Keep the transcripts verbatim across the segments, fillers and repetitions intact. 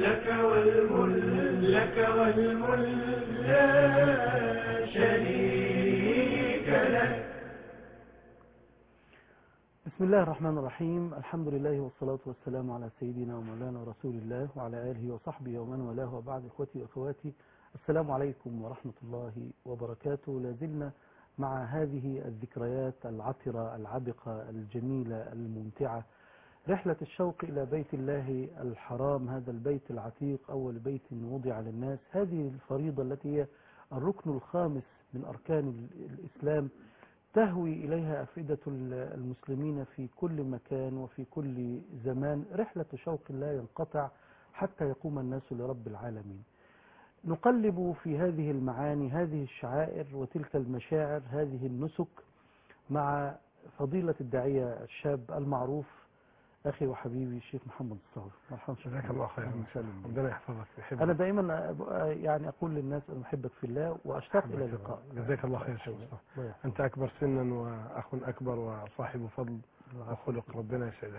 لك والملك لك والملك لا شريك لك. بسم الله الرحمن الرحيم. الحمد لله والصلاة والسلام على سيدنا ومولانا رسول الله وعلى آله وصحبه ومن والاه، وبعد. إخوتي وأخواتي، السلام عليكم ورحمة الله وبركاته. لازلنا مع هذه الذكريات العطرة العبقة الجميلة الممتعة، رحلة الشوق إلى بيت الله الحرام، هذا البيت العتيق، أول بيت وضع للناس، هذه الفريضة التي هي الركن الخامس من أركان الإسلام، تهوي إليها أفئدة المسلمين في كل مكان وفي كل زمان، رحلة شوق لا ينقطع حتى يقوم الناس لرب العالمين. نقلب في هذه المعاني، هذه الشعائر وتلك المشاعر، هذه النسك، مع فضيلة الداعية الشاب المعروف أخي وحبيبي الشيخ محمد الصاوي. مرحبا. جزاك الله خير. ربنا يحفظك. يحبك. أنا دائما يعني أقول للناس أنا أحبك في الله وأشتاق إلى اللقاء. جزاك الله خير شيخ مصطفى. أنت أكبر سنا وأخ أكبر وصاحب فضل وخلق. ربنا يسعدك.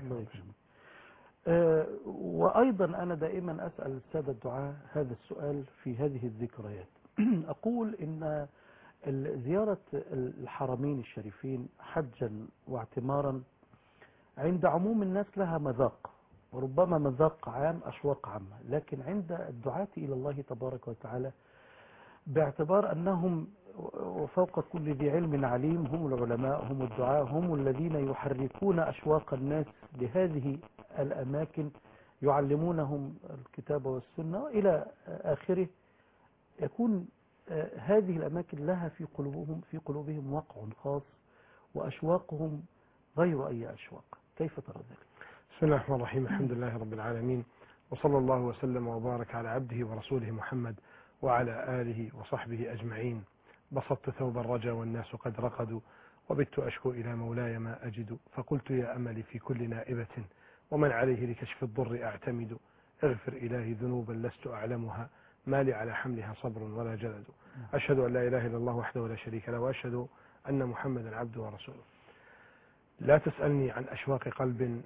أه وأيضا أنا دائما أسأل السادة الدعاة هذا السؤال في هذه الذكريات. أقول إن زيارة الحرمين الشريفين حجا واعتمارا عند عموم الناس لها مذاق، وربما مذاق عام، أشواق عامة، لكن عند الدعاة إلى الله تبارك وتعالى، باعتبار أنهم وفوق كل ذي علم عليم، هم العلماء، هم الدعاة، هم الذين يحركون أشواق الناس لهذه الأماكن، يعلمونهم الكتاب والسنة إلى آخره، يكون هذه الأماكن لها في قلوبهم في قلوبهم وقع خاص وأشواقهم غير أي أشواق. كيف ترى ذلك؟ بسم الله الرحمن الرحيم. الحمد لله رب العالمين، وصلى الله وسلم وبارك على عبده ورسوله محمد وعلى آله وصحبه أجمعين. بسطت ثوب الرجا والناس قد رقدوا، وبت أشكو إلى مولاي ما أجد، فقلت يا أملي في كل نائبة ومن عليه لكشف الضر أعتمد، اغفر إلهي ذنوبا لست أعلمها، ما لي على حملها صبر ولا جلد. أشهد أن لا إله إلا الله وحده لا شريك له، وأشهد أن محمدا عبده ورسوله. لا تسألني عن أشواق قلب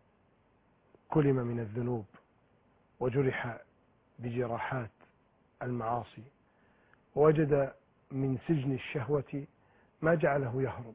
كلم من الذنوب وجرح بجراحات المعاصي، ووجد من سجن الشهوة ما جعله يهرب،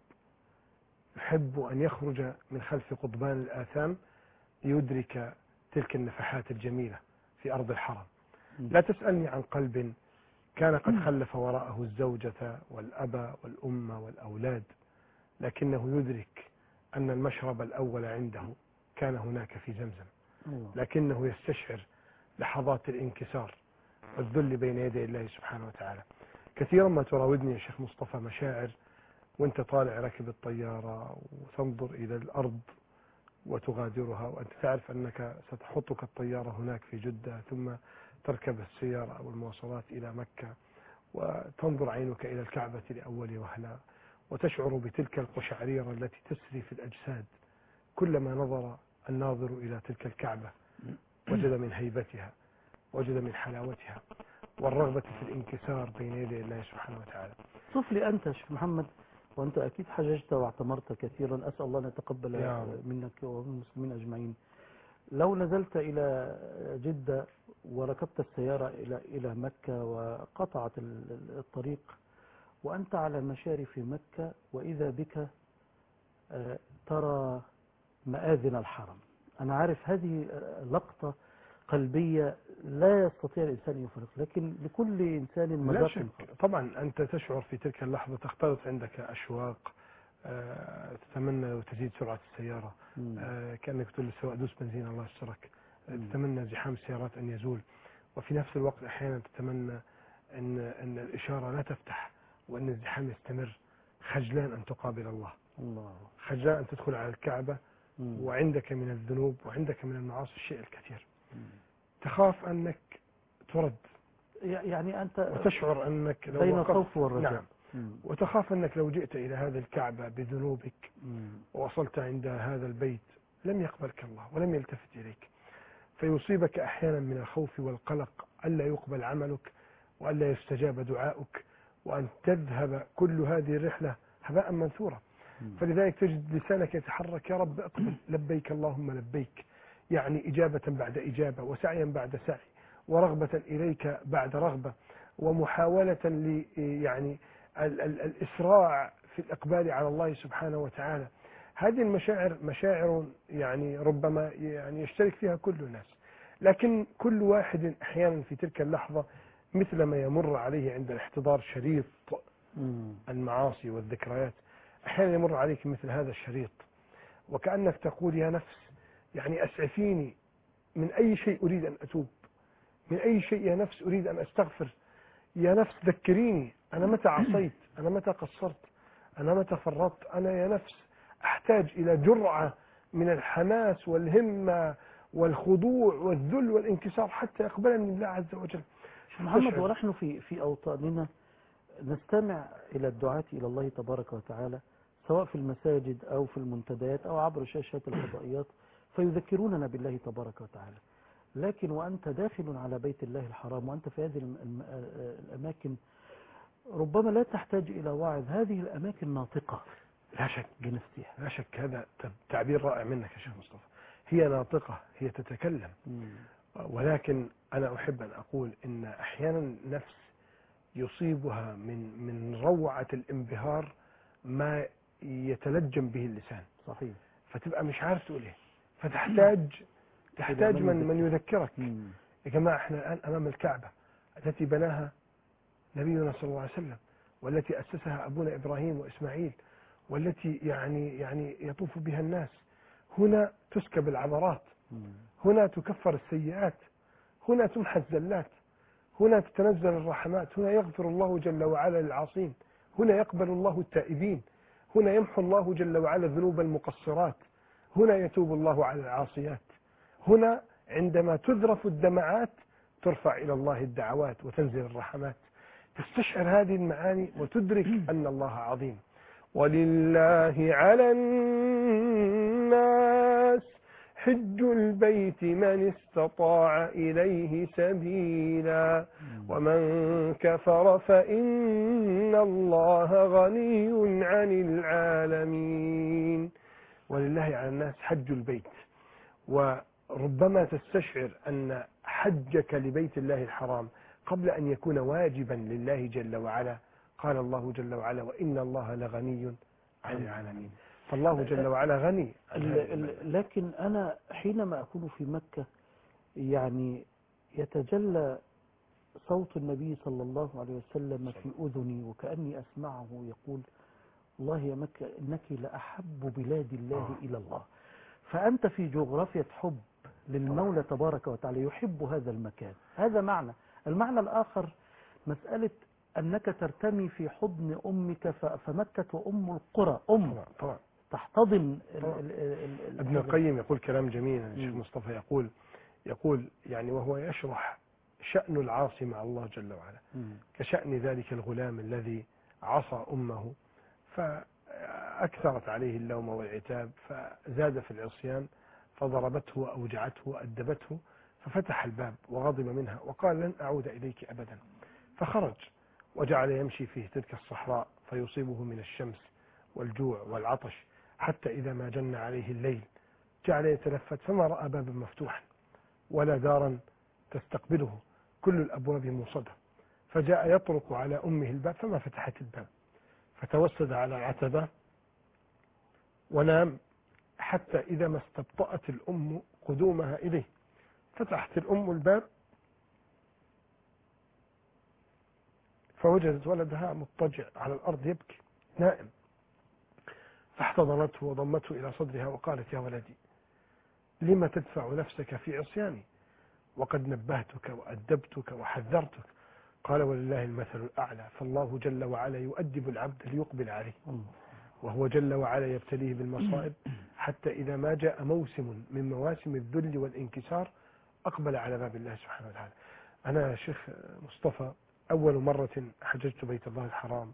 يحب أن يخرج من خلف قضبان الآثام ليدرك تلك النفحات الجميلة في أرض الحرم. لا تسألني عن قلب كان قد خلف وراءه الزوجة والأب والأم والأولاد، لكنه يدرك أن المشرب الأول عنده كان هناك في زمزم، لكنه يستشعر لحظات الانكسار والذل بين يدي الله سبحانه وتعالى. كثيرا ما تراودني يا شيخ مصطفى مشاعر وانت طالع راكب الطيارة وتنظر إلى الأرض وتغادرها، وأنت تعرف أنك ستحطك الطيارة هناك في جدة، ثم تركب السيارة أو المواصلات إلى مكة، وتنظر عينك إلى الكعبة لأول وهلة، وتشعر بتلك القشعريرة التي تسري في الأجساد. كلما نظر الناظر إلى تلك الكعبة وجد من هيبتها، وجد من حلاوتها والرغبة في الانكسار بين يدي الله سبحانه وتعالى. صف لي أنت شيخ محمد، وأنت أكيد حججت واعتمرت كثيرا، أسأل الله أن يتقبل منك ومن المسلمين أجمعين. لو نزلت إلى جدة وركبت السيارة إلى إلى مكة وقطعت الطريق وأنت على مشارف مكة، وإذا بك ترى مآذن الحرم، أنا عارف هذه لقطة قلبية لا يستطيع الإنسان أن يفرق، لكن لكل إنسان مذاق. طبعا أنت تشعر في تلك اللحظة تختلط عندك أشواق، أه تتمنى لو تزيد سرعة السيارة، أه كأنك تقول للسواق دوس بنزين الله يسترك، أه تتمنى زحام السيارات أن يزول، وفي نفس الوقت أحيانا تتمنى أن, أن الإشارة لا تفتح وأن الزحام يستمر، خجلان أن تقابل الله، الله. خجلان أن تدخل على الكعبة مم. وعندك من الذنوب وعندك من المعاصي الشيء الكثير، مم. تخاف أنك ترد، يعني أنت وتشعر أنك لو بين الخوف والرجاء، نعم. وتخاف أنك لو جئت إلى هذه الكعبة بذنوبك مم. ووصلت عند هذا البيت لم يقبلك الله ولم يلتفت إليك، فيصيبك أحيانا من الخوف والقلق ألا يقبل عملك وألا يستجاب دعاؤك، وأن تذهب كل هذه الرحلة هباء منثورا. فلذلك تجد لسانك يتحرك، يا رب اقبل، لبيك اللهم لبيك، يعني إجابة بعد إجابة وسعيا بعد سعي ورغبة إليك بعد رغبة، ومحاولة ل يعني ال ال الإسراع في الإقبال على الله سبحانه وتعالى. هذه المشاعر مشاعر يعني ربما يعني يشترك فيها كل الناس، لكن كل واحد أحيانا في تلك اللحظة مثل ما يمر عليه عند الاحتضار شريط المعاصي والذكريات، أحيانا يمر عليك مثل هذا الشريط وكأنك تقول يا نفس يعني أسعفيني، من أي شيء أريد أن أتوب، من أي شيء يا نفس أريد أن أستغفر، يا نفس ذكريني أنا متى عصيت، أنا متى قصرت، أنا متى فرطت، أنا يا نفس أحتاج إلى جرعة من الحماس والهمة والخضوع والذل والانكسار حتى يقبلني الله عز وجل. محمد، ونحن في في أوطاننا نستمع إلى الدعاة إلى الله تبارك وتعالى سواء في المساجد أو في المنتديات أو عبر شاشات الفضائيات فيذكروننا بالله تبارك وتعالى، لكن وأنت داخل على بيت الله الحرام وأنت في هذه الأماكن ربما لا تحتاج إلى واعظ، هذه الأماكن ناطقة لا شك بنفسها. لا شك، هذا تعبير رائع منك يا شيخ مصطفى. هي ناطقة، هي تتكلم. مم. ولكن أنا أحب أن أقول إن أحيانا نفس يصيبها من من روعة الانبهار ما يتلجم به اللسان. صحيح. فتبقى مش عارف تقول ايه، فتحتاج تحتاج من من يذكرك. يا جماعة احنا الآن أمام الكعبة التي بناها نبينا صلى الله عليه وسلم، والتي أسسها أبونا إبراهيم وإسماعيل، والتي يعني يعني يطوف بها الناس. هنا تسكب العبرات، هنا تكفر السيئات، هنا تمحى الزلات، هنا تتنزل الرحمات، هنا يغفر الله جل وعلا للعاصين، هنا يقبل الله التائبين، هنا يمحو الله جل وعلا ذنوب المقصرات، هنا يتوب الله على العاصيات، هنا عندما تذرف الدمعات ترفع إلى الله الدعوات وتنزل الرحمات. تستشعر هذه المعاني وتدرك أن الله عظيم. ولله على الناس حج البيت من استطاع إليه سبيلا ومن كفر فإن الله غني عن العالمين. ولله على الناس حج البيت. وربما تستشعر أن حجك لبيت الله الحرام قبل أن يكون واجبا لله جل وعلا قال الله جل وعلا وإن الله لغني عن العالمين. فالله جل وعلا غني. لكن أنا حينما أكون في مكة يعني يتجلى صوت النبي صلى الله عليه وسلم في أذني وكأني أسمعه يقول الله يا مكة إنك لأحب بلاد الله إلى الله. فأنت في جغرافية حب للمولى تبارك وتعالى يحب هذا المكان. هذا معنى. المعنى الآخر مسألة أنك ترتمي في حضن أمك فمكة وأم القرى أم طبعا تحتضن. ابن القيم يقول كلام جميل الشيخ مصطفى، يقول يقول يعني وهو يشرح شأن العاصي مع الله جل وعلا مم. كشأن ذلك الغلام الذي عصى أمه فأكثرت عليه اللوم والعتاب فزاد في العصيان فضربته وأوجعته وأدبته ففتح الباب وغضب منها وقال لن أعود إليك أبدا، فخرج وجعل يمشي فيه تلك الصحراء فيصيبه من الشمس والجوع والعطش حتى إذا ما جن عليه الليل جعل يتلفت فما رأى بابا مفتوحا ولا دارا تستقبله، كل الأبواب موصدة، فجاء يطرق على أمه الباب فما فتحت الباب، فتوسد على العتبة ونام حتى إذا ما استبطأت الأم قدومها إليه، فتحت الأم الباب فوجدت ولدها مضطجع على الأرض يبكي نائم، فاحتضنته وضمته إلى صدرها وقالت يا ولدي لما تدفع نفسك في عصياني وقد نبهتك وأدبتك وحذرتك؟ قال ولله المثل الأعلى، فالله جل وعلا يؤدب العبد ليقبل عليه، وهو جل وعلا يبتليه بالمصائب حتى إذا ما جاء موسم من مواسم الذل والانكسار أقبل على باب الله سبحانه وتعالى. أنا يا شيخ مصطفى أول مرة حججت بيت الله الحرام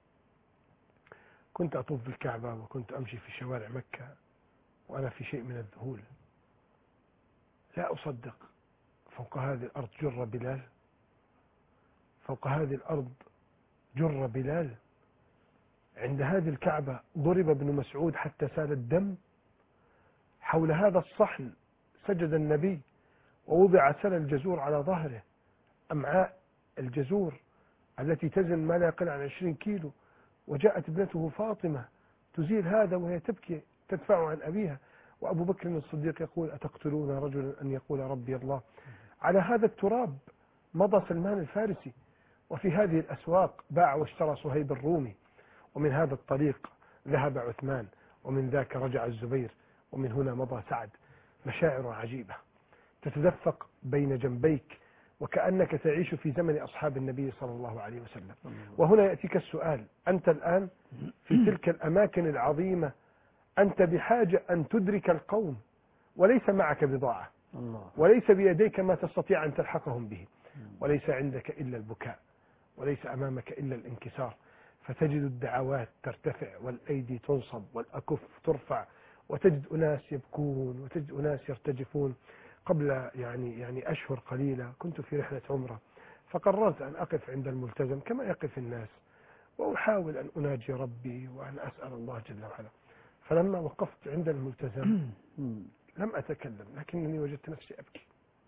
كنت أطوف بالكعبة وكنت أمشي في شوارع مكة وأنا في شيء من الذهول، لا أصدق فوق هذه الأرض جر بلال، فوق هذه الأرض جر بلال، عند هذه الكعبة ضرب ابن مسعود حتى سال الدم، حول هذا الصحن سجد النبي ووضع سل الجزور على ظهره، أمعاء الجزور التي تزن ما لا يقل عن عشرين كيلو، وجاءت ابنته فاطمة تزيل هذا وهي تبكي تدفع عن أبيها، وأبو بكر الصديق يقول أتقتلون رجلا أن يقول ربي الله. على هذا التراب مضى سلمان الفارسي، وفي هذه الأسواق باع واشترى صهيب الرومي، ومن هذا الطريق ذهب عثمان، ومن ذاك رجع الزبير، ومن هنا مضى سعد. مشاعر عجيبة تتدفق بين جنبيك، وكأنك تعيش في زمن أصحاب النبي صلى الله عليه وسلم. وهنا يأتيك السؤال، أنت الآن في تلك الأماكن العظيمة، أنت بحاجة أن تدرك القوم، وليس معك بضاعة، وليس بيديك ما تستطيع أن تلحقهم به، وليس عندك إلا البكاء، وليس أمامك إلا الانكسار، فتجد الدعوات ترتفع والأيدي تنصب والأكف ترفع، وتجد أناس يبكون وتجد أناس يرتجفون. قبل يعني يعني أشهر قليلة كنت في رحلة عمرة، فقررت أن أقف عند الملتزم كما يقف الناس، وأحاول أن أناجي ربي وأن أسأل الله جل وعلا. فلما وقفت عند الملتزم لم أتكلم، لكنني وجدت نفسي أبكي.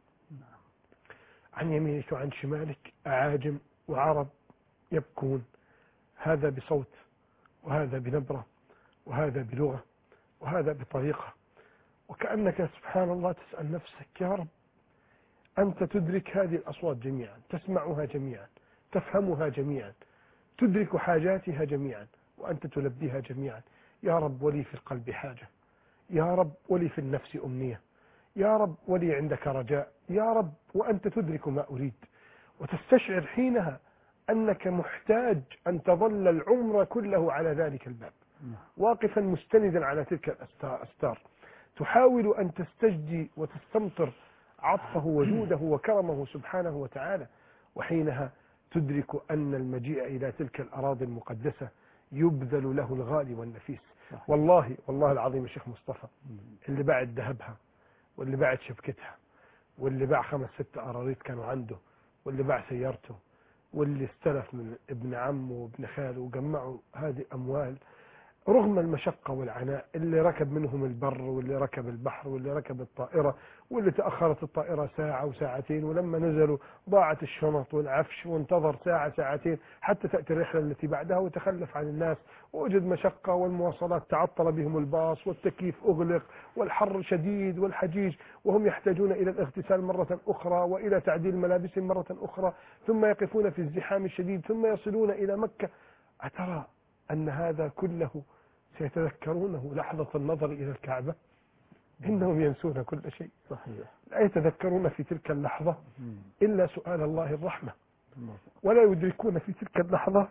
عن يمينك وعن شمالك أعاجم وعرب يبكون، هذا بصوت، وهذا بنبرة، وهذا بلغة، وهذا بطريقة، وكأنك سبحان الله تسأل نفسك يا رب أنت تدرك هذه الأصوات جميعا، تسمعها جميعا، تفهمها جميعا، تدرك حاجاتها جميعا، وأنت تلبيها جميعا. يا رب ولي في القلب حاجة، يا رب ولي في النفس أمنية، يا رب ولي عندك رجاء، يا رب وأنت تدرك ما أريد، وتستشعر حينها أنك محتاج أن تظل العمر كله على ذلك الباب واقفا مستندا على تلك الأستار، تحاول أن تستجدي وتستمطر عطفه وجوده وكرمه سبحانه وتعالى. وحينها تدرك أن المجيء إلى تلك الأراضي المقدسة يبذل له الغالي والنفيس. والله والله العظيم يا شيخ مصطفى، اللي باعت ذهبها، واللي باعت شبكتها، واللي باع خمس ست أراريط كانوا عنده، واللي باع سيارته، واللي استلف من ابن عمه وابن خاله وجمعوا هذه أموال رغم المشقة والعناء، اللي ركب منهم البر، واللي ركب البحر، واللي ركب الطائرة، واللي تأخرت الطائرة ساعة وساعتين، ولما نزلوا ضاعت الشنط والعفش، وانتظر ساعة ساعتين حتى تأتي الرحلة التي بعدها، وتخلف عن الناس، ووجد مشقة، والمواصلات تعطل بهم الباص، والتكييف أغلق، والحر شديد، والحجيج، وهم يحتاجون إلى الاغتسال مرة أخرى، وإلى تعديل ملابسهم مرة أخرى، ثم يقفون في الزحام الشديد، ثم يصلون إلى مكة. أترى أن هذا كله سيتذكرونه لحظة النظر إلى الكعبة؟ إنهم ينسون كل شيء. صحيح. لا يتذكرون في تلك اللحظة إلا سؤال الله الرحمة، ولا يدركون في تلك اللحظة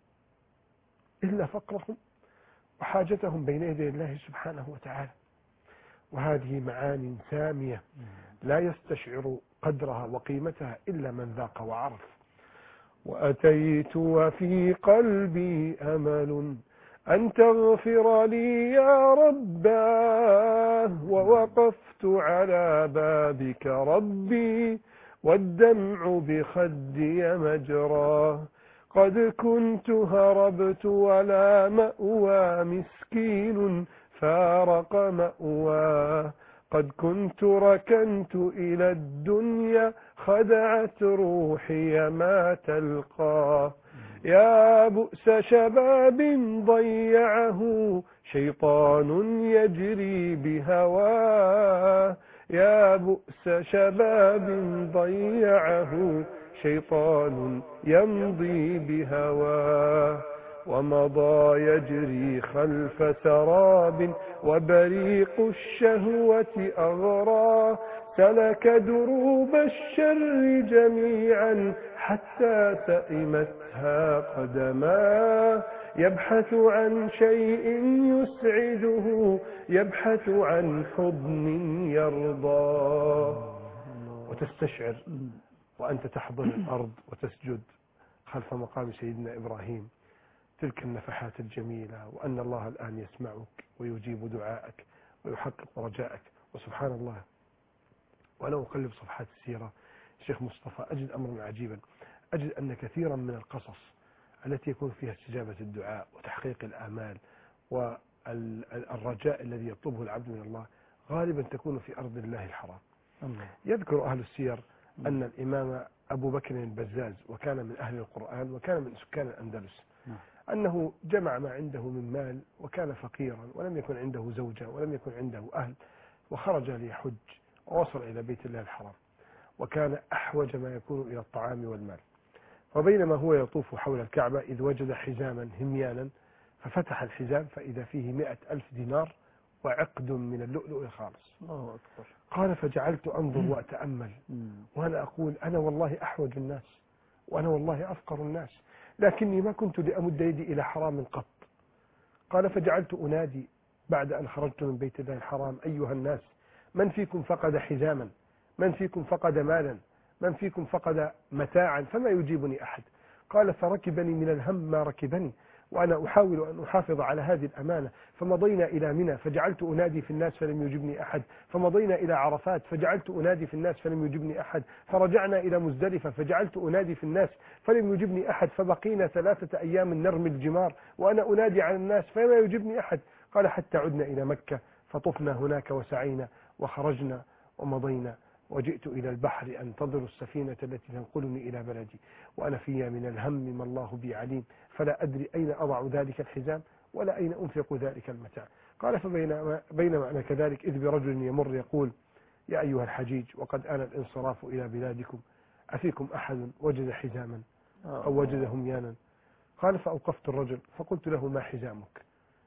إلا فقرهم وحاجتهم بين يدي الله سبحانه وتعالى. وهذه معاني سامية لا يستشعر قدرها وقيمتها إلا من ذاق وعرف. وأتيت وفي قلبي أمل أن تغفر لي يا رباه، ووقفت على بابك ربي والدمع بخدي مجراه. قد كنت هربت ولا مأوى مسكين فارق مأواه، قد كنت ركنت إلى الدنيا خدعت روحي ما تلقاه. يا بؤس شباب ضيعه شيطان يجري بهواه، يا بؤس شباب ضيعه شيطان يمضي بهواه. ومضى يجري خلف سراب وبريق الشهوة أغراه، سلك دروب الشر جميعا حتى سئمتها قدماه. يبحث عن شيء يسعده، يبحث عن حضن يرضاه. وتستشعر وأنت تحضن الأرض وتسجد خلف مقام سيدنا إبراهيم تلك النفحات الجميلة، وأن الله الآن يسمعك ويجيب دعائك ويحقق رجائك. وسبحان الله، وأنا أقلب صفحات السيرة الشيخ مصطفى أجد أمرا عجيبا، أجد أن كثيرا من القصص التي يكون فيها استجابة الدعاء وتحقيق الآمال والرجاء الذي يطلبه العبد من الله غالبا تكون في أرض الله الحرام. الله. يذكر أهل السير أن الإمام أبو بكر البزاز وكان من أهل القرآن وكان من سكان الأندلس، نعم. أنه جمع ما عنده من مال وكان فقيرا ولم يكن عنده زوجة ولم يكن عنده أهل، وخرج ليحج ووصل إلى بيت الله الحرام، وكان أحوج ما يكون إلى الطعام والمال. وبينما هو يطوف حول الكعبة إذ وجد حزاما هميانا، ففتح الحزام فإذا فيه مئة ألف دينار وعقد من اللؤلؤ الخالص. الله أكبر. قال فجعلت أنظر وأتأمل وأنا أقول أنا والله أحوج الناس وأنا والله أفقر الناس، لكني ما كنت لأمد يدي إلى حرام قط. قال فجعلت أنادي بعد أن خرجت من بيت الله الحرام أيها الناس، من فيكم فقد حزاما، من فيكم فقد مالا، من فيكم فقد متاعا، فما يجيبني أحد. قال فركبني من الهم ما ركبني وأنا أحاول أن أحافظ على هذه الأمانة، فمضينا إلى منى فجعلت أنادي في الناس فلم يجبني أحد، فمضينا إلى عرفات فجعلت أنادي في الناس فلم يجبني أحد، فرجعنا إلى مزدلفة فجعلت أنادي في الناس فلم يجبني أحد، فبقينا ثلاثة أيام نرمي الجمار وأنا أنادي على الناس فما يجبني أحد. قال حتى عدنا إلى مكة فطفنا هناك وسعينا وخرجنا ومضينا، وجئت إلى البحر أنتظر السفينة التي تنقلني إلى بلدي وأنا في من الهم ما الله بي عليم، فلا أدري أين أضع ذلك الحزام ولا أين أنفق ذلك المتاع. قال فبينما بينما أنا كذلك إذ برجل يمر يقول يا أيها الحجيج وقد آن الانصراف إلى بلادكم، أفيكم أحد وجد حزاما أو وجد هميانا؟ قال فأوقفت الرجل فقلت له ما حزامك؟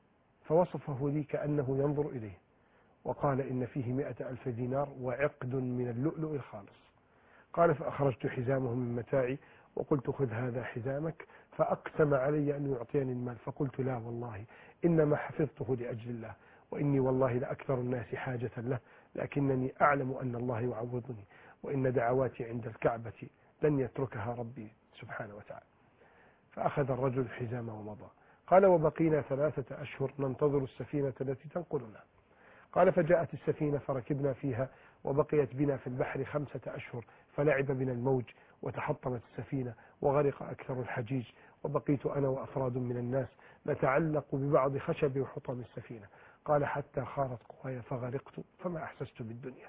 فوصفه لي كأنه ينظر إليه وقال إن فيه مئة ألف دينار وعقد من اللؤلؤ الخالص. قال فأخرجت حزامه من متاعي وقلت خذ هذا حزامك، فأقسم علي أن يعطيني المال، فقلت لا والله إنما حفظته لأجل الله، وإني والله لأكثر الناس حاجة له، لكنني أعلم أن الله يعوضني وإن دعواتي عند الكعبة لن يتركها ربي سبحانه وتعالى. فأخذ الرجل الحزام ومضى. قال وبقينا ثلاثة أشهر ننتظر السفينة التي تنقلنا. قال فجاءت السفينة فركبنا فيها وبقيت بنا في البحر خمسة أشهر، فلعب بنا الموج وتحطمت السفينة وغرق أكثر الحجيج، وبقيت أنا وأفراد من الناس نتعلق ببعض خشب وحطم السفينة. قال حتى خارت قواي فغرقت فما أحسست بالدنيا.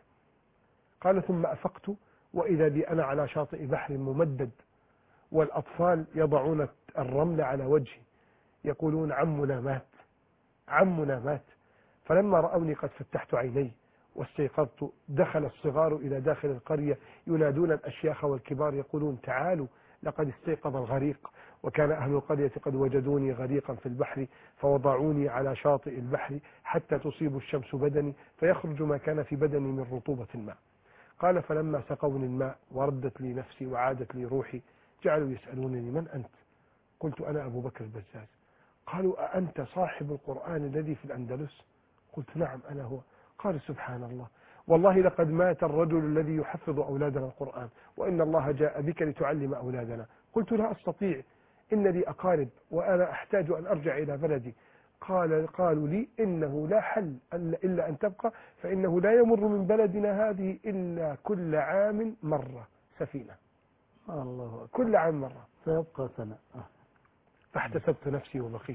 قال ثم أفقت وإذا بي أنا على شاطئ بحر ممدد والأطفال يضعون الرمل على وجهي يقولون عمنا مات عمنا مات. فلما رأوني قد فتحت عيني واستيقظت دخل الصغار إلى داخل القرية ينادون الأشياخ والكبار يقولون تعالوا لقد استيقظ الغريق. وكان أهل القرية قد وجدوني غريقا في البحر فوضعوني على شاطئ البحر حتى تصيب الشمس بدني فيخرج ما كان في بدني من رطوبة الماء. قال فلما سقوني الماء وردت لي نفسي وعادت لي روحي جعلوا يسألونني من أنت؟ قلت أنا أبو بكر البزاز. قالوا أأنت صاحب القرآن الذي في الأندلس؟ قلت نعم أنا هو. قال سبحان الله والله لقد مات الرجل الذي يحفظ أولادنا القرآن وإن الله جاء بك لتعلم أولادنا. قلت لا أستطيع إن لي أقارب وأنا أحتاج أن أرجع إلى بلدي. قال قالوا لي إنه لا حل إلا أن تبقى فإنه لا يمر من بلدنا هذه إلا كل عام مرة سفينة. الله أكبر. كل عام مرة سيبقى سنة. فاحتسبت نفسي وبقيت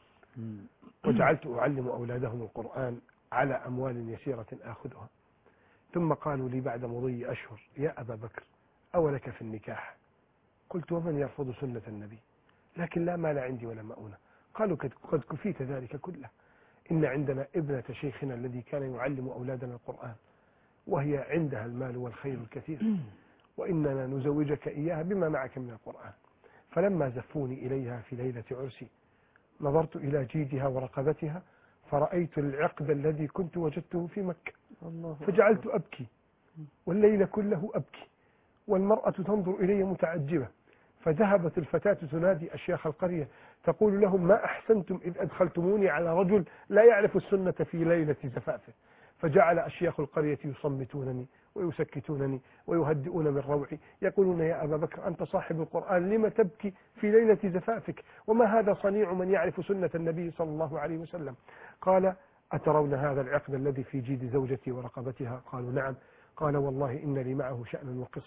وجعلت أعلم أولادهم القرآن على أموال يسيرة آخذها. ثم قالوا لي بعد مضي أشهر يا أبا بكر أولك في النكاح؟ قلت ومن يرفض سنة النبي؟ لكن لا مال عندي ولا مؤونة. قالوا قد كفيت ذلك كله، إن عندنا ابنة شيخنا الذي كان يعلم أولادنا القرآن وهي عندها المال والخير الكثير وإننا نزوجك إياها بما معك من القرآن. فلما زفوني إليها في ليلة عرسي نظرت إلى جيدها ورقبتها فرأيت العقد الذي كنت وجدته في مكة فجعلت أبكي والليل كله أبكي والمرأة تنظر إلي متعجبة. فذهبت الفتاة تنادي أشياخ القرية تقول لهم ما أحسنتم إذ أدخلتموني على رجل لا يعرف السنة في ليلة زفافه. فجعل أشياخ القرية يصمتونني ويسكتونني ويهدئون من روعي يقولون يا أبا بكر أنت صاحب القرآن لما تبكي في ليلة زفافك وما هذا صنيع من يعرف سنة النبي صلى الله عليه وسلم؟ قال أترون هذا العقد الذي في جيد زوجتي ورقبتها؟ قالوا نعم. قال والله إن لي معه شأنا وقصة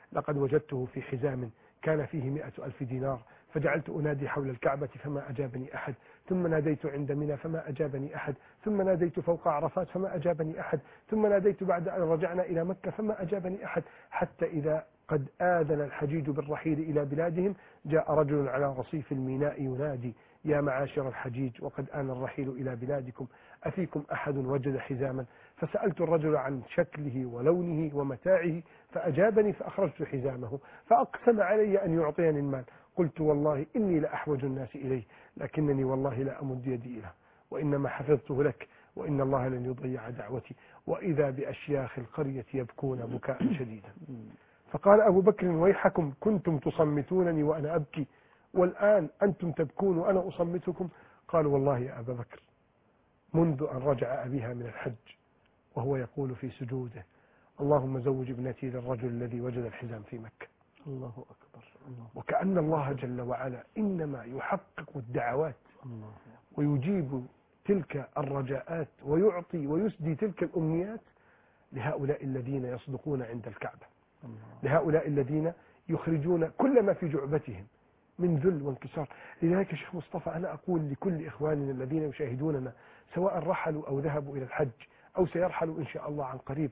لقد وجدته في حزام كان فيه مئة ألف دينار، فجعلت أنادي حول الكعبة فما أجابني أحد، ثم ناديت عند منى فما أجابني أحد، ثم ناديت فوق عرفات فما أجابني أحد، ثم ناديت بعد أن رجعنا إلى مكة فما أجابني أحد، حتى إذا قد آذن الحجيج بالرحيل إلى بلادهم جاء رجل على رصيف الميناء ينادي: يا معاشر الحجيج، وقد آن الرحيل إلى بلادكم، أفيكم أحد وجد حزاما؟ فسألت الرجل عن شكله ولونه ومتاعه فأجابني، فأخرجت حزامه، فأقسم علي أن يعطيني المال. قلت: والله إني لأحوج الناس إليه، لكنني والله لا أمد يدي إليه، وإنما حفظته لك، وإن الله لن يضيع دعوتي. وإذا بأشياخ القرية يبكون بكاء شديدا. فقال أبو بكر: ويحكم، كنتم تصمتونني وأنا أبكي، والآن أنتم تبكون وأنا أصمتكم. قالوا: والله يا أبا بكر، منذ أن رجع أبيها من الحج وهو يقول في سجوده: اللهم زوج ابنتي للرجل الذي وجد الحزام في مكة. الله أكبر. الله. وكأن الله جل وعلا إنما يحقق الدعوات الله. ويجيب تلك الرجاءات ويعطي ويسدي تلك الأمنيات لهؤلاء الذين يصدقون عند الكعبة، الله. لهؤلاء الذين يخرجون كل ما في جعبتهم من ذل وانكسار. لذلك يا شيخ مصطفى، أنا أقول لكل إخواننا الذين يشاهدوننا سواء رحلوا أو ذهبوا إلى الحج أو سيرحلوا إن شاء الله عن قريب: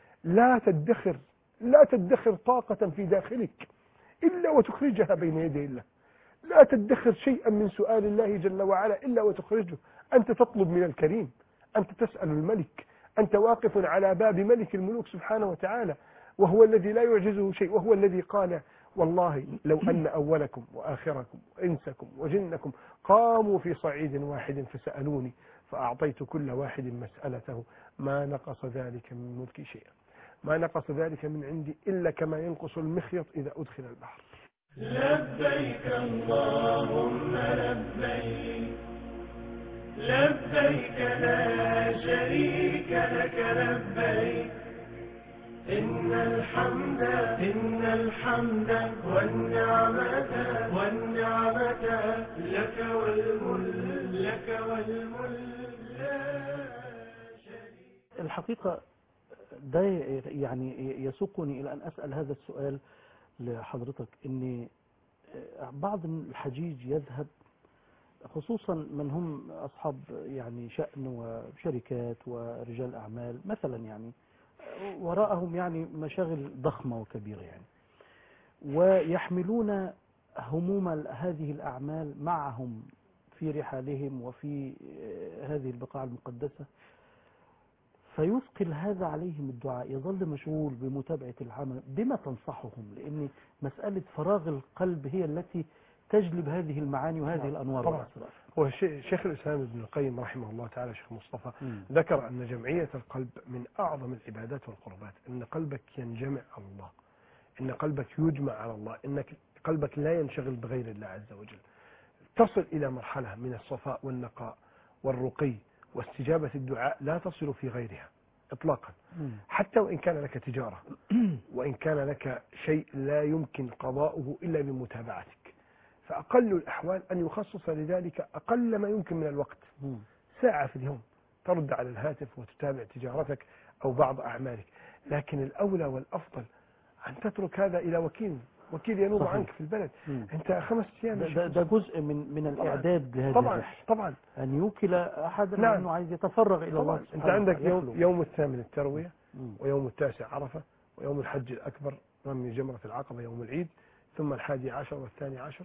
لا تدخر لا تدخر طاقة في داخلك إلا وتخرجها بين يدي الله. لا تدخر شيئا من سؤال الله جل وعلا إلا وتخرجه. أنت تطلب من الكريم، أنت تسأل الملك، أنت واقف على باب ملك الملوك سبحانه وتعالى، وهو الذي لا يعجزه شيء، وهو الذي قال: والله لو أن أولكم وآخركم وإنسكم وجنكم قاموا في صعيد واحد فسألوني فأعطيت كل واحد مسألته ما نقص ذلك من ملكي شيئا، ما نقص ذلك من عندي إلا كما ينقص المخيط إذا أدخل البحر. لبيك اللهم لبيك، لبيك لا شريك لك لبيك، إن الحمد إن الحمد والنعمة والنعمة لك والملك لك والملك لا شريك. الحقيقة ده يعني يسوقني إلى أن أسأل هذا السؤال لحضرتك، إن بعض الحجيج يذهب، خصوصا من هم أصحاب يعني شأن وشركات ورجال أعمال مثلا، يعني وراءهم يعني مشاغل ضخمة وكبيرة يعني، ويحملون هموم هذه الأعمال معهم في رحالهم وفي هذه البقاع المقدسة، فيثقل هذا عليهم الدعاء، يظل مشغول بمتابعة العمل. بما تنصحهم؟ لأن مسألة فراغ القلب هي التي تجلب هذه المعاني وهذه الأنوار والأسرار. هو شيخ الإسلام ابن القيم رحمه الله تعالى شيخ مصطفى م. ذكر أن جمعية القلب من أعظم العبادات والقربات، أن قلبك ينجمع على الله، أن قلبك يجمع على الله، أن قلبك لا ينشغل بغير الله عز وجل، تصل إلى مرحلة من الصفاء والنقاء والرقي واستجابة الدعاء لا تصل في غيرها إطلاقا، حتى وإن كان لك تجارة وإن كان لك شيء لا يمكن قضاؤه إلا بمتابعتك، فأقل الأحوال أن يخصص لذلك أقل ما يمكن من الوقت، ساعة في اليوم ترد على الهاتف وتتابع تجارتك أو بعض أعمالك. لكن الأولى والأفضل أن تترك هذا إلى وكيل وكيل ينوب صحيح. عنك في البلد. مم. أنت خمس أيام ده, ده جزء من من الإعداد لهذه طبعا الرحلة، طبعا أن يوكل أحدا نعم. أنه عايز يتفرغ إلى الله. أنت عندك يوم, يخلو. يوم الثامن التروية، مم. ويوم التاسع عرفة، ويوم الحج الأكبر رمي جمرة العقبة يوم العيد، ثم الحادي عشر والثاني عشر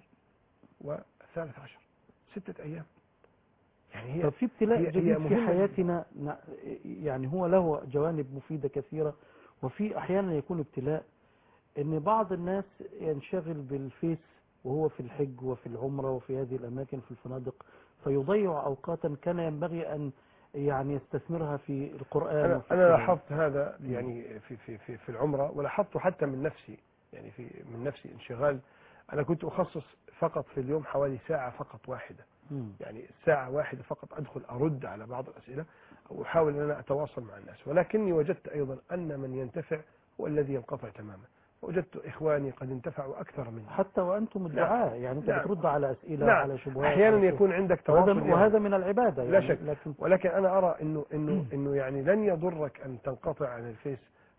والثالث عشر، ستة أيام. يعني هي ففي ابتلاء هي جديد هي في حياتنا، يعني هو له جوانب مفيدة كثيرة، وفي أحيانا يكون ابتلاء ان بعض الناس ينشغل بالفيس وهو في الحج وفي العمرة وفي هذه الأماكن في الفنادق، فيضيع أوقاتا كان ينبغي أن يعني يستثمرها في القرآن. أنا, وفي أنا لاحظت هذا يعني في, في, في, في العمرة، ولاحظته حتى من نفسي، يعني في من نفسي انشغال. أنا كنت أخصص فقط في اليوم حوالي ساعة فقط واحدة، مم. يعني ساعة واحدة فقط أدخل أرد على بعض الأسئلة أو أحاول أن أنا أتواصل مع الناس، ولكني وجدت أيضا أن من ينتفع هو الذي ينقطع تماما. وجدت إخواني قد انتفعوا أكثر مني، حتى وأنتم الدعاء. نعم. يعني أنت نعم. بترد على أسئلة نعم. وعلى شبهات، أحيانا يكون عندك تواصل، وهذا, وهذا من العبادة لا يعني. شك. لكن ولكن أنا أرى إنه إنه إنه يعني لن يضرك أن تنقطع عن الفيس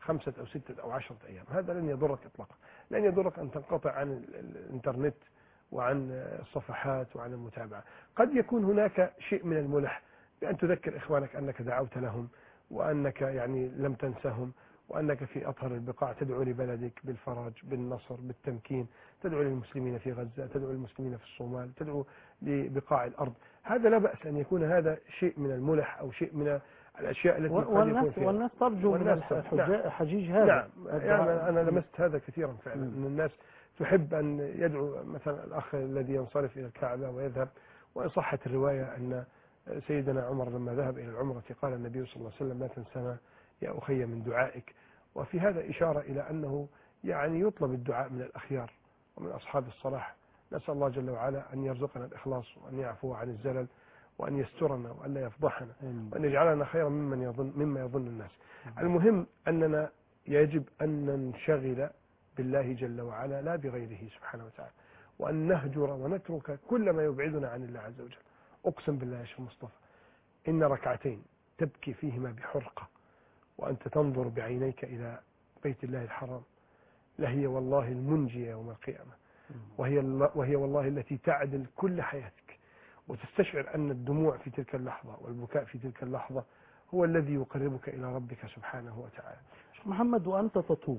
خمسة أو ستة أو عشرة أيام. هذا لن يضرك إطلاقا، لن يضرك أن تنقطع عن الإنترنت وعن الصفحات وعن المتابعة. قد يكون هناك شيء من الملح بأن تذكر إخوانك أنك دعوت لهم وأنك يعني لم تنسهم، وأنك في أطهر البقاع تدعو لبلدك بالفرج بالنصر بالتمكين، تدعو للمسلمين في غزة، تدعو للمسلمين في الصومال، تدعو لبقاع الأرض. هذا لا بأس أن يكون هذا شيء من الملح أو شيء من الأشياء التي قد والناس يكون فيها والناس ترجو من والناس الحجيج هذا. نعم، الدعاء. يعني أنا لمست هذا كثيرا فعلا، مم. أن الناس تحب أن يدعو مثلا الأخ الذي ينصرف إلى الكعبة ويذهب. وإن صحت الرواية أن سيدنا عمر لما ذهب إلى العمرة قال النبي صلى الله عليه وسلم: لا تنسنا يا أخي من دعائك. وفي هذا إشارة إلى أنه يعني يطلب الدعاء من الأخيار ومن أصحاب الصلاح. نسأل الله جل وعلا أن يرزقنا الإخلاص وأن يعفو عن الزلل وأن يسترنا وأن لا يفضحنا وأن يجعلنا خيرا ممن يظن مما يظن الناس. المهم أننا يجب أن ننشغل بالله جل وعلا لا بغيره سبحانه وتعالى، وأن نهجر ونترك كل ما يبعدنا عن الله عز وجل. أقسم بالله يا شيخ مصطفى إن ركعتين تبكي فيهما بحرقة وأنت تنظر بعينيك إلى بيت الله الحرام لهي والله المنجية يوم القيامة، وهي, وهي والله التي تعدل كل حياتك، وتستشعر أن الدموع في تلك اللحظة والبكاء في تلك اللحظة هو الذي يقربك إلى ربك سبحانه وتعالى. شيخ محمد، وأنت تطوف،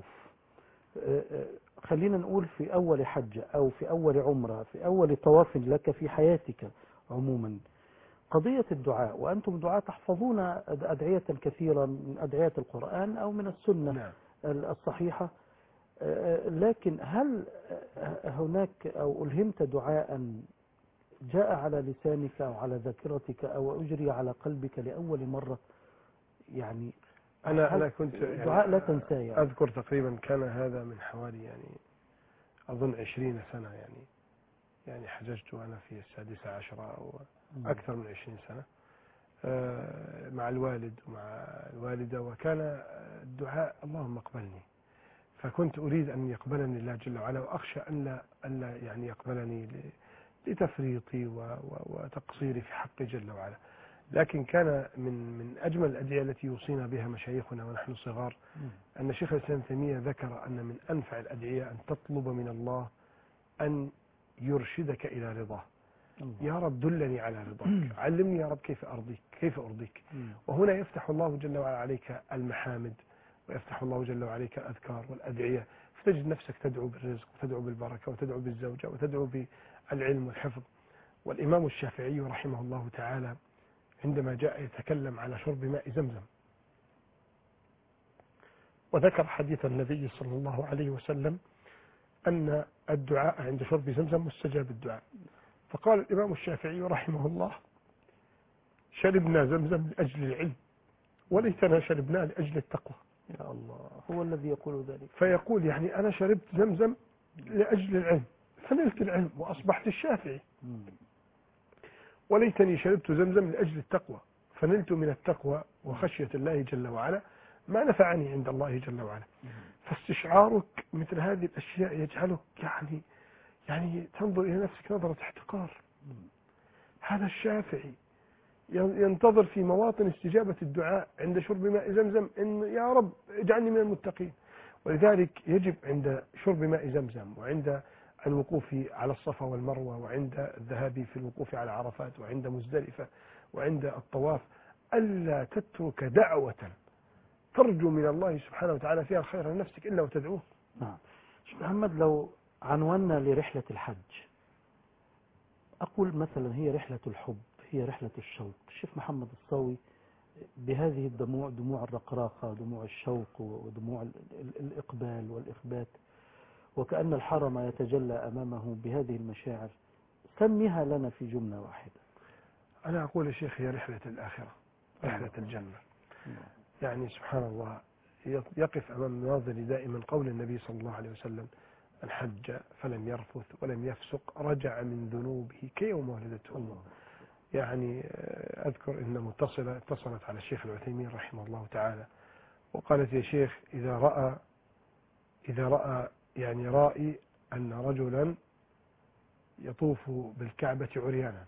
خلينا نقول في أول حجة أو في أول عمرة في أول طواف لك في حياتك عموما، قضية الدعاء، وأنتم دعاء تحفظون أدعية كثيرة من أدعية القرآن أو من السنة نعم. الصحيحة، لكن هل هناك أو ألهمت دعاء جاء على لسانك أو على ذاكرتك أو أجري على قلبك لأول مرة؟ يعني أنا أنا كنت دعاء يعني لا تنساه. يعني أذكر تقريبا كان هذا من حوالي يعني أظن عشرين سنة، يعني يعني حججت وأنا في السادسة عشرة أو أكثر من عشرين سنة مع الوالد ومع الوالدة، وكان الدعاء اللهم اقبلني. فكنت أريد أن يقبلني الله جل وعلا، وأخشى أن لا, أن لا يعني يقبلني لتفريطي وتقصيري في حقه جل وعلا. لكن كان من من أجمل الأدعية التي يوصينا بها مشايخنا ونحن صغار أن شيخ الإسلام تيمية ذكر أن من أنفع الأدعية أن تطلب من الله أن يرشدك إلى رضاه. يا رب دلني على رضاك، علمني يا رب كيف أرضيك كيف أرضيك. وهنا يفتح الله جل وعلا عليك المحامد، ويفتح الله جل وعلا عليك الأذكار والأدعية، فتجد نفسك تدعو بالرزق وتدعو بالبركة وتدعو بالزوجة وتدعو بالعلم والحفظ. والإمام الشافعي رحمه الله تعالى عندما جاء يتكلم على شرب ماء زمزم وذكر حديث النبي صلى الله عليه وسلم أن الدعاء عند شرب زمزم مستجاب الدعاء، فقال الإمام الشافعي رحمه الله: شربنا زمزم لأجل العلم وليتنا شربنا لأجل التقوى. يا الله، هو الذي يقول ذلك. فيقول يعني أنا شربت زمزم لأجل العلم فنلت العلم وأصبحت الشافعي، وليتني شربت زمزم لأجل التقوى فنلت من التقوى وخشية الله جل وعلا ما نفعني عند الله جل وعلا. فاستشعارك مثل هذه الأشياء يجعلك يعني يعني تنظر إلى نفسك نظرة احتقار. هذا الشافعي ينتظر في مواطن استجابة الدعاء عند شرب ماء زمزم إن يا رب اجعلني من المتقين. ولذلك يجب عند شرب ماء زمزم وعند الوقوف على الصفا والمروة وعند الذهاب في الوقوف على عرفات وعند مزدلفة وعند الطواف ألا تترك دعوة ترجو من الله سبحانه وتعالى فيها الخير لنفسك إلا وتدعوه. نعم. شيخ محمد، لو عنونا لرحلة الحج، أقول مثلا هي رحلة الحب، هي رحلة الشوق. الشيخ محمد الصاوي بهذه الدموع، دموع الرقراقة، دموع الشوق ودموع الإقبال والإخبات، وكأن الحرم يتجلى أمامه بهذه المشاعر، سميها لنا في جملة واحدة. أنا أقول يا شيخ هي رحلة الآخرة، رحلة الجنة. يعني سبحان الله يقف أمام ناظري دائما قول النبي صلى الله عليه وسلم: من حج فلم يرفث ولم يفسق رجع من ذنوبه كيوم ولدته أمه. يعني أذكر أن متصلة اتصلت على الشيخ العثيمين رحمه الله تعالى وقالت: يا شيخ إذا رأى إذا رأى يعني رأي أن رجلا يطوف بالكعبة عريانا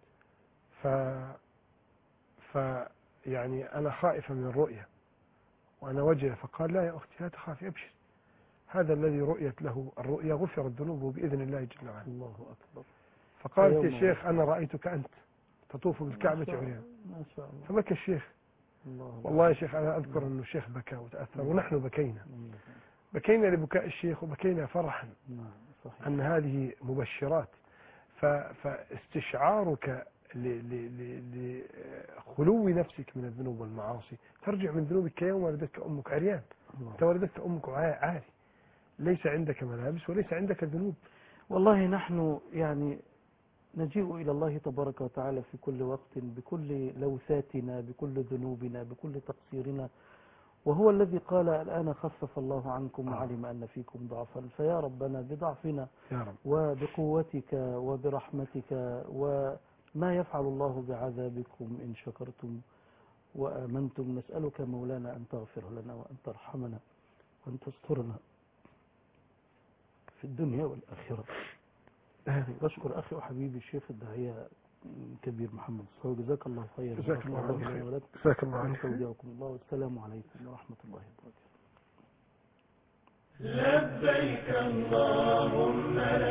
ف ف يعني أنا خائفة من الرؤية، وأنا وجهه فقال لا يا أختي لا تخافي أبشر، هذا الذي رؤيت له الرؤيا غفرت ذنوبه بإذن الله جل وعلا. الله أكبر. فقالت يا أيوة شيخ أنا رأيتك أنت تطوف بالكعبة عريان. ما شاء الله. فبكى الشيخ. الله والله يا شيخ أنا أذكر أنه الشيخ بكى وتأثر ونحن بكينا، الله. بكينا لبكاء الشيخ وبكينا فرحا نعم صحيح. أن هذه مبشرات. ف- فاستشعارك ل- ل- لخلو نفسك من الذنوب والمعاصي ترجع من ذنوبك كيوم ولدتك أمك عريان. الله. أنت ولدتك أمك عاري، ليس عندك ملابس وليس عندك ذنوب. والله نحن يعني نجيء إلى الله تبارك وتعالى في كل وقت بكل لوثاتنا، بكل ذنوبنا، بكل تقصيرنا، وهو الذي قال الآن خفف الله عنكم وعلم أن فيكم ضعفا. فيا ربنا بضعفنا يا رب وبقوتك وبرحمتك وما يفعل الله بعذابكم إن شكرتم وآمنتم نسألك مولانا أن تغفر لنا وأن ترحمنا وأن تسترنا في الدنيا والآخرة. بشكر أخي وحبيبي الشيخ الداعية الكبير محمد الصاوي، جزاك الله خيرا. جزاك الله الله خير. لنا ولك. جزاك الله خير. نستودعكم الله والسلام عليكم ورحمة الله وبركاته. لبيك اللهم